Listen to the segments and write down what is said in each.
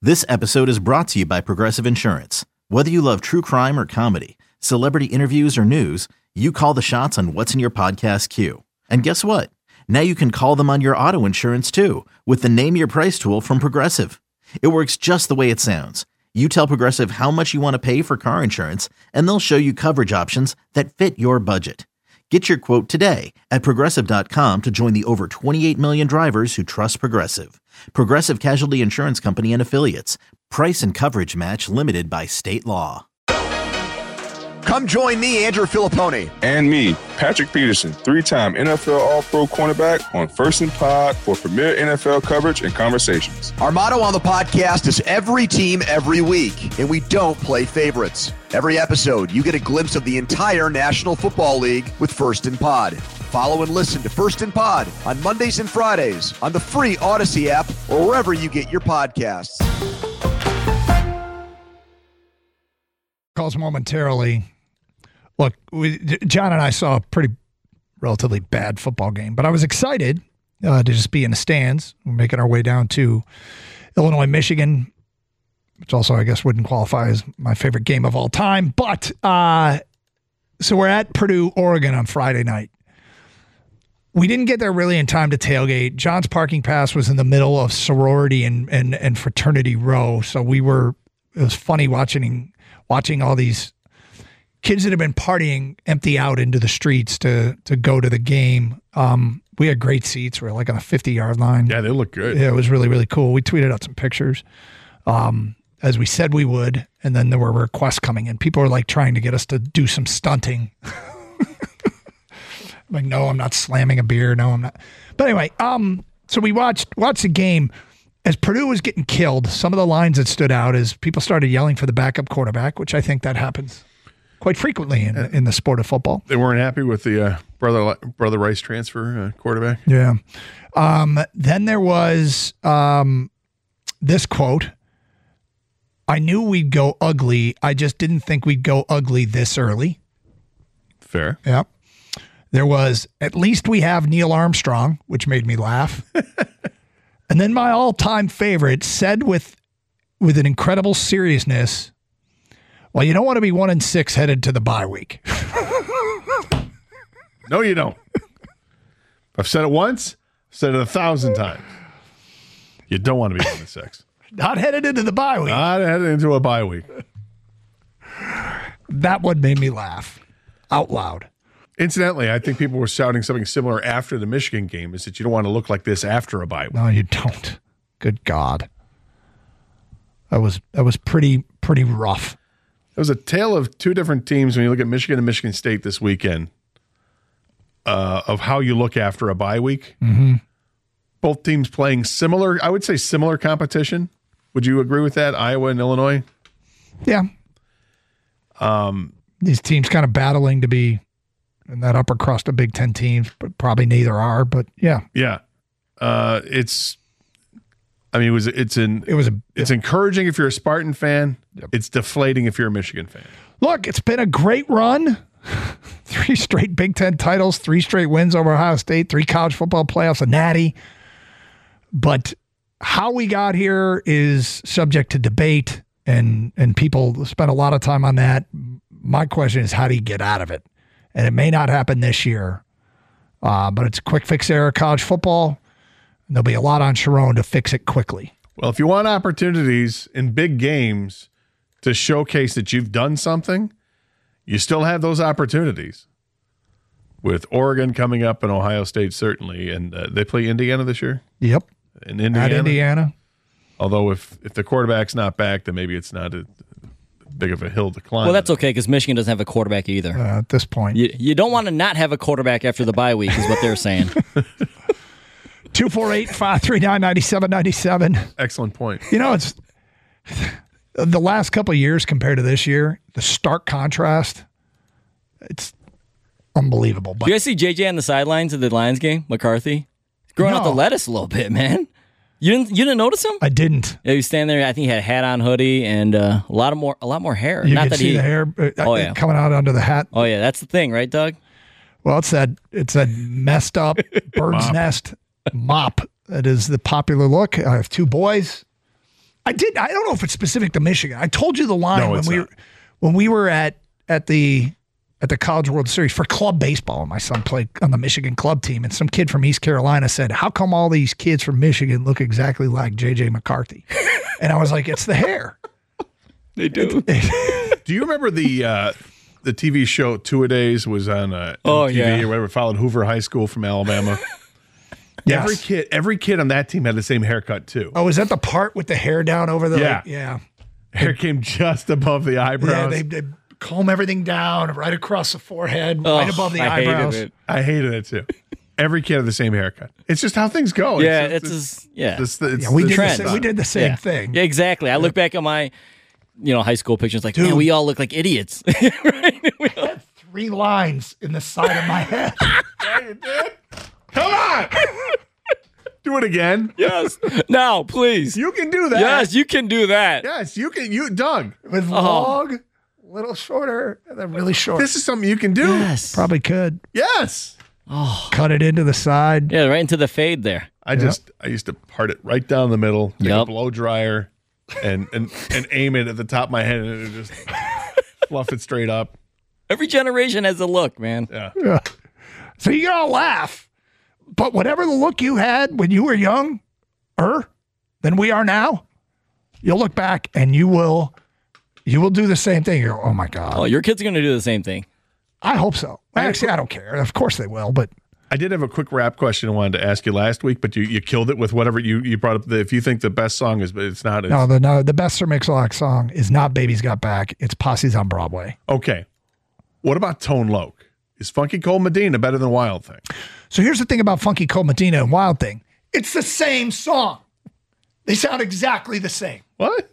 This episode is brought to you by Progressive Insurance. Whether you love true crime or comedy, celebrity interviews or news, you call the shots on what's in your podcast queue. And guess what? Now you can call them on your auto insurance too with the Name Your Price tool from Progressive. It works just the way it sounds. You tell Progressive how much you want to pay for car insurance, and they'll show you coverage options that fit your budget. Get your quote today at Progressive.com to join the over 28 million drivers who trust Progressive. Progressive Casualty Insurance Company and Affiliates. Price and coverage match limited by state law. Come join me, Andrew Filippone. And me, Patrick Peterson, 3-time NFL All-Pro cornerback on First and Pod for premier NFL coverage and conversations. Our motto on the podcast is every team, every week, and we don't play favorites. Every episode, you get a glimpse of the entire National Football League with First and Pod. Follow and listen to First and Pod on Mondays and Fridays on the free Odyssey app or wherever you get your podcasts. Calls momentarily. Look, John and I saw a relatively bad football game, but I was excited to just be in the stands. We're making our way down to Illinois, Michigan, which also I guess wouldn't qualify as my favorite game of all time. But so we're at Purdue, Oregon on Friday night. We didn't get there really in time to tailgate. John's parking pass was in the middle of sorority and fraternity row, so it was funny watching all these kids that have been partying empty out into the streets to go to the game. We had great seats. We were like on a 50-yard line. Yeah, they look good. Yeah, it was really, really cool. We tweeted out some pictures, as we said we would, and then there were requests coming in. People were like trying to get us to do some stunting. I'm like, no, I'm not slamming a beer. No, I'm not. But anyway, so we watched the game. As Purdue was getting killed, some of the lines that stood out is people started yelling for the backup quarterback, which I think that happens quite frequently in the sport of football. They weren't happy with the Brother Rice transfer quarterback. Yeah. Then there was this quote. I knew we'd go ugly. I just didn't think we'd go ugly this early. Fair. Yeah. There was, at least we have Neil Armstrong, which made me laugh. And then my all-time favorite said with an incredible seriousness, well, you don't want to be 1-6 headed to the bye week. No, you don't. I've said it once, I've said it 1,000 times. You don't want to be 1-6. Not headed into the bye week. Not headed into a bye week. That one made me laugh out loud. Incidentally, I think people were shouting something similar after the Michigan game, is that you don't want to look like this after a bye week. No, you don't. Good God. That was pretty rough. It was a tale of two different teams when you look at Michigan and Michigan State this weekend, of how you look after a bye week. Mm-hmm. Both teams playing similar, I would say similar competition. Would you agree with that, Iowa and Illinois? Yeah. These teams kind of battling to be in that upper crust of Big Ten teams, but probably neither are. But yeah. Yeah. It's encouraging if you're a Spartan fan. Yep. It's deflating if you're a Michigan fan. Look, it's been a great run. 3 straight Big Ten titles, 3 straight wins over Ohio State, 3 college football playoffs, a natty. But how we got here is subject to debate, and people spend a lot of time on that. My question is, how do you get out of it? And it may not happen this year, but it's a quick fix era college football. And there'll be a lot on Sharon to fix it quickly. Well, if you want opportunities in big games to showcase that you've done something, you still have those opportunities. With Oregon coming up and Ohio State certainly, and they play Indiana this year. Yep, in Indiana. At Indiana. Although if the quarterback's not back, then maybe it's not a big of a hill to climb. Well, that's okay because Michigan doesn't have a quarterback either. At this point. You don't want to not have a quarterback after the bye week is what they're saying. 248-539-9797. Excellent point. You know, it's the last couple of years compared to this year, the stark contrast, it's unbelievable. But you guys see JJ on the sidelines of the Lions game, McCarthy? Growing out the lettuce a little bit, man. You didn't notice him? I didn't. Yeah, he was standing there. I think he had a hat on, hoodie, and a lot more hair. You Not can that see the hair coming out under the hat. Oh yeah, that's the thing, right, Doug? Well, it's that messed up bird's nest mop that is the popular look. I have 2 boys. I did. I don't know if it's specific to Michigan. I told you the line No, when we were at the College World Series for club baseball. And my son played on the Michigan club team, and some kid from East Carolina said, "How come all these kids from Michigan look exactly like J.J. McCarthy?" And I was like, "It's the hair." They do. Do you remember the TV show Two-A-Days was on MTV or whatever? Followed Hoover High School from Alabama. Yes. Every kid on that team had the same haircut too. Oh, is that the part with the hair down over the? Yeah. Yeah. Hair came just above the eyebrows. Yeah, they comb everything down right across the forehead, right above the eyebrows. I hated it too. Every kid had the same haircut. It's just how things go. We We did the same thing. Yeah, exactly. I look back at my, high school pictures like, man, we all look like idiots. Right? I had 3 lines in the side of my head. Yeah, you did. Come on. Do it again. Yes. Now, please. You can do that. Yes, you can do that. Yes, you can. Doug. With long, a little shorter, and then really short. This is something you can do. Yes. Probably could. Yes. Cut it into the side. Yeah, right into the fade there. I used to part it right down the middle, take a blow dryer, and aim it at the top of my head, and just fluff it straight up. Every generation has a look, man. Yeah. So you gotta laugh. But whatever the look you had when you were younger than we are now, you'll look back and you will do the same thing. You go, oh my God. Oh, your kids are going to do the same thing. I hope so. Actually, I don't care. Of course they will, but I did have a quick rap question I wanted to ask you last week, but you killed it with whatever you brought up. If you think the best song is, but it's not. The best Sir Mix-a-Lot song is not Baby's Got Back. It's Posse's on Broadway. Okay. What about Tone Loc? Is Funky Cold Medina better than Wild Thing? So here's the thing about Funky Cold Medina and Wild Thing. It's the same song. They sound exactly the same. What?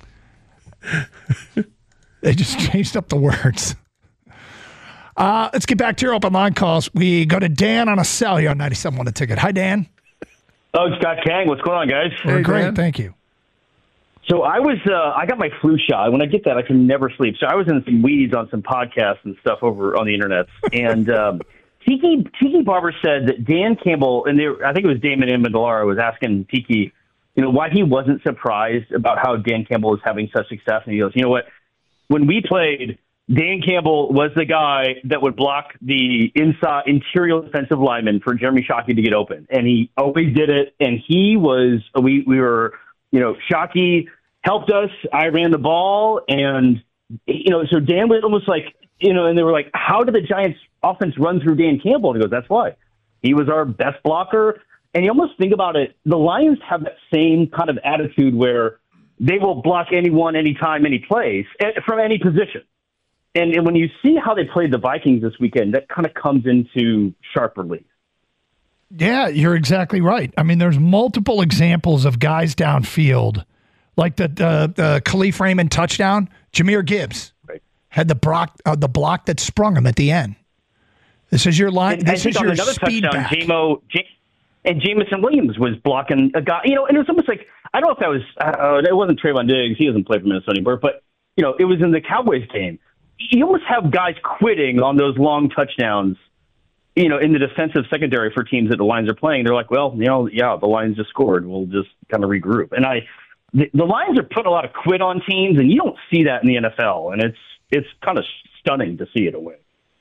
They just changed up the words. Let's get back to your open line calls. We go to Dan on a cell here on 97.1 The Ticket. Hi, Dan. Oh, Scott Kang. What's going on, guys? We're great. Dan. Thank you. So I got my flu shot. When I get that, I can never sleep. So I was in some weeds on some podcasts and stuff over on the internet. And Tiki Barber said that Dan Campbell, and I think it was Damon Amendola, was asking Tiki, why he wasn't surprised about how Dan Campbell was having such success. And he goes, you know what? When we played, Dan Campbell was the guy that would block the interior defensive lineman for Jeremy Shockey to get open. And he always did it. And we were, Shockey helped us. I ran the ball. And, so Dan was almost like, and they were like, how did the Giants offense run through Dan Campbell? And he goes, that's why. He was our best blocker. And you almost think about it, the Lions have that same kind of attitude where they will block anyone, anytime, any place, from any position. And when you see how they played the Vikings this weekend, that kind of comes into sharp relief. Yeah, you're exactly right. I mean, there's multiple examples of guys downfield, like the Khalif Raymond touchdown. Jahmyr Gibbs had the block that sprung him at the end. This is your line. This is your speed back. And Jameson Williams was blocking a guy. And it was almost like, I don't know if that was it wasn't Trayvon Diggs. He doesn't play for Minnesota anymore. But it was in the Cowboys game. You almost have guys quitting on those long touchdowns, in the defensive secondary for teams that the Lions are playing. They're like, well, the Lions just scored. We'll just kind of regroup. And the Lions are putting a lot of quit on teams, and you don't see that in the NFL. And it's kind of stunning to see it away.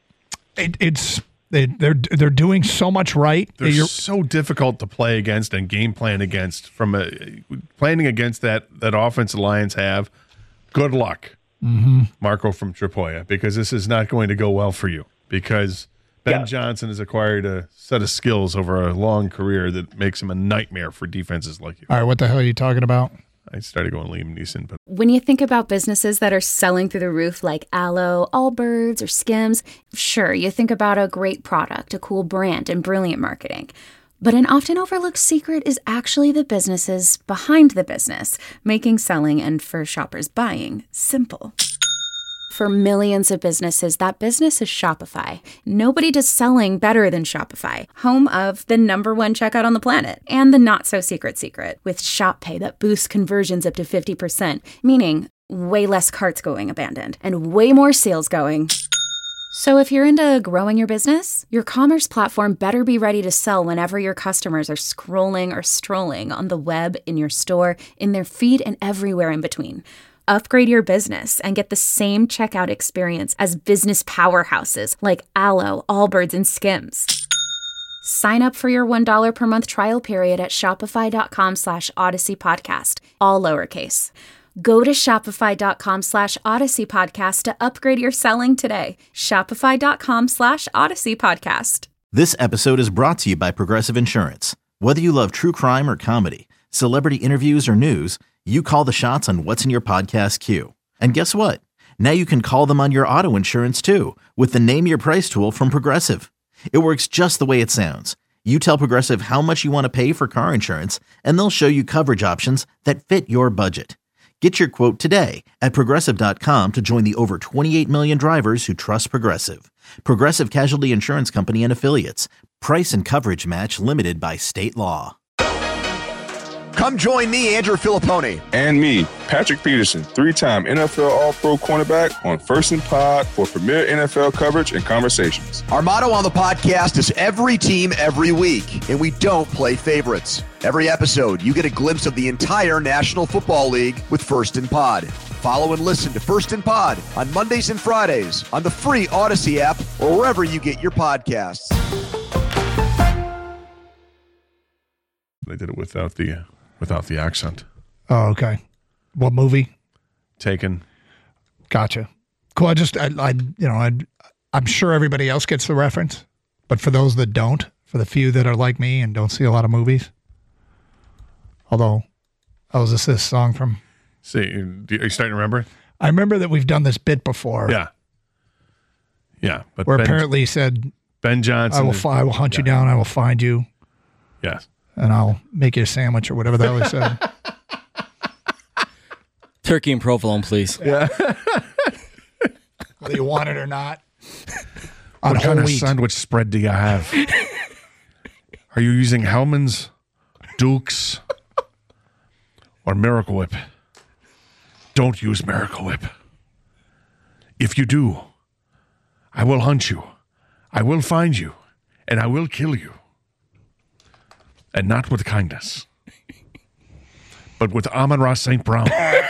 They're doing so much right. They're so difficult to play against and game plan against. Planning against that offense the Lions have, good luck. Mm-hmm. Marco from Tripoya, because this is not going to go well for you, because Ben Johnson has acquired a set of skills over a long career that makes him a nightmare for defenses like you. All right, what the hell are you talking about? I started going Liam Neeson. But when you think about businesses that are selling through the roof like Aloe, Allbirds, or Skims, sure, you think about a great product, a cool brand, and brilliant marketing. But an often overlooked secret is actually the businesses behind the business, making selling and for shoppers buying simple. For millions of businesses, that business is Shopify. Nobody does selling better than Shopify, home of the #1 checkout on the planet and the not-so-secret secret with Shop Pay that boosts conversions up to 50%, meaning way less carts going abandoned and way more sales going So if you're into growing your business, your commerce platform better be ready to sell whenever your customers are scrolling or strolling on the web, in your store, in their feed, and everywhere in between. Upgrade your business and get the same checkout experience as business powerhouses like Allo, Allbirds, and Skims. Sign up for your $1 per month trial period at shopify.com/Odyssey Podcast, all lowercase. Go to shopify.com/Odyssey Podcast to upgrade your selling today. Shopify.com/Odyssey Podcast. This episode is brought to you by Progressive Insurance. Whether you love true crime or comedy, celebrity interviews or news, you call the shots on what's in your podcast queue. And guess what? Now you can call them on your auto insurance too with the Name Your Price tool from Progressive. It works just the way it sounds. You tell Progressive how much you want to pay for car insurance, and they'll show you coverage options that fit your budget. Get your quote today at Progressive.com to join the over 28 million drivers who trust Progressive. Progressive Casualty Insurance Company and Affiliates. Price and coverage match limited by state law. Come join me, Andrew Filippone. And me, Patrick Peterson, 3-time NFL All-Pro cornerback on First and Pod for premier NFL coverage and conversations. Our motto on the podcast is every team, every week, and we don't play favorites. Every episode, you get a glimpse of the entire National Football League with First and Pod. Follow and listen to First and Pod on Mondays and Fridays on the free Odyssey app or wherever you get your podcasts. They did it without the accent. Oh, okay. What movie? Taken. Gotcha. Cool. I'm sure everybody else gets the reference, but for those that don't, for the few that are like me and don't see a lot of movies, although, is this song from? See, are you starting to remember? I remember that we've done this bit before. Yeah. But where apparently he said, Ben Johnson. I will hunt you down. I will find you. Yes. And I'll make you a sandwich or whatever that was said. Turkey and provolone, please. Yeah. Whether you want it or not. What kind of sandwich spread do you have? Are you using Hellman's, Duke's, or Miracle Whip? Don't use Miracle Whip. If you do, I will hunt you. I will find you. And I will kill you. And not with kindness, but with Amon-Ra St. Brown.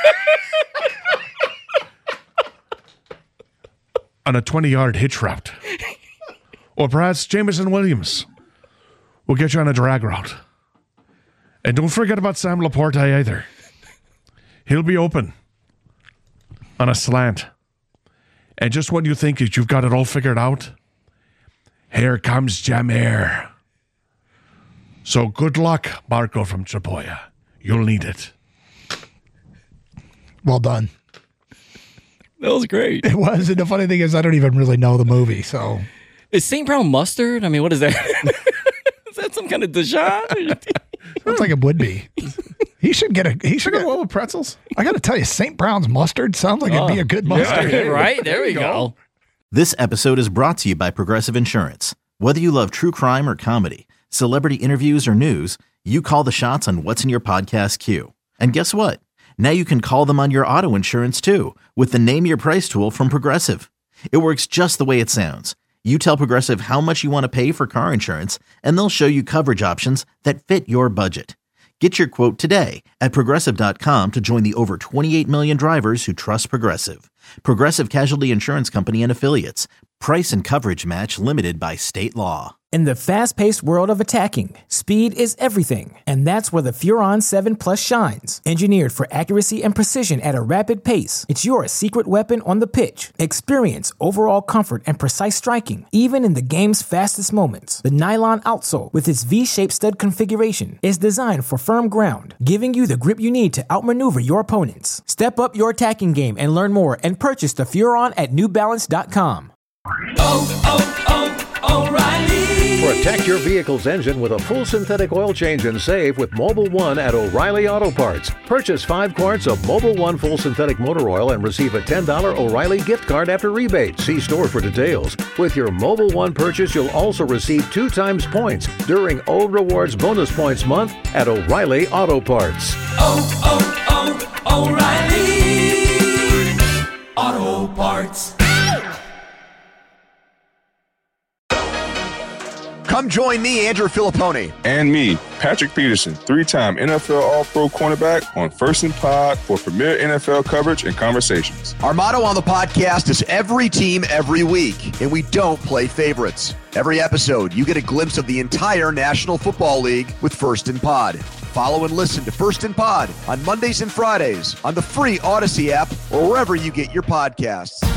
On a 20-yard hitch route. Or perhaps Jameson Williams will get you on a drag route. And don't forget about Sam Laporte either. He'll be open on a slant. And just when you think that you've got it all figured out, here comes Jameer. So good luck, Marco from Chapoya. You'll need it. Well done. That was great. It was. And the funny thing is, I don't even really know the movie. So, is St. Brown mustard? I mean, what is that? Is that some kind of Dijon? Sounds like it would be. He should get one with pretzels. I got to tell you, St. Brown's mustard sounds like it'd be a good mustard. Yeah, right? There we go. This episode is brought to you by Progressive Insurance. Whether you love true crime or comedy, celebrity interviews or news, you call the shots on what's in your podcast queue. And guess what? Now you can call them on your auto insurance too with the Name Your Price tool from Progressive. It works just the way it sounds. You tell Progressive how much you want to pay for car insurance, and they'll show you coverage options that fit your budget. Get your quote today at Progressive.com to join the over 28 million drivers who trust Progressive. Progressive Casualty Insurance Company and Affiliates. Price and coverage match limited by state law. In the fast-paced world of attacking, speed is everything, and that's where the Furon 7 Plus shines. Engineered for accuracy and precision at a rapid pace, it's your secret weapon on the pitch. Experience overall comfort and precise striking, even in the game's fastest moments. The nylon outsole, with its V-shaped stud configuration, is designed for firm ground, giving you the grip you need to outmaneuver your opponents. Step up your attacking game and learn more and purchase the Furon at NewBalance.com. O'Reilly. Protect your vehicle's engine with a full synthetic oil change and save with Mobil 1 at O'Reilly Auto Parts. Purchase 5 quarts of Mobil 1 full synthetic motor oil and receive a $10 O'Reilly gift card after rebate. See store for details. With your Mobil 1 purchase, you'll also receive 2 times points during Old Rewards Bonus Points Month at O'Reilly Auto Parts. O'Reilly Auto Parts. Come join me, Andrew Filipponi. And me, Patrick Peterson, 3-time NFL All-Pro cornerback on First and Pod for premier NFL coverage and conversations. Our motto on the podcast is every team, every week, and we don't play favorites. Every episode, you get a glimpse of the entire National Football League with First and Pod. Follow and listen to First and Pod on Mondays and Fridays on the free Odyssey app or wherever you get your podcasts.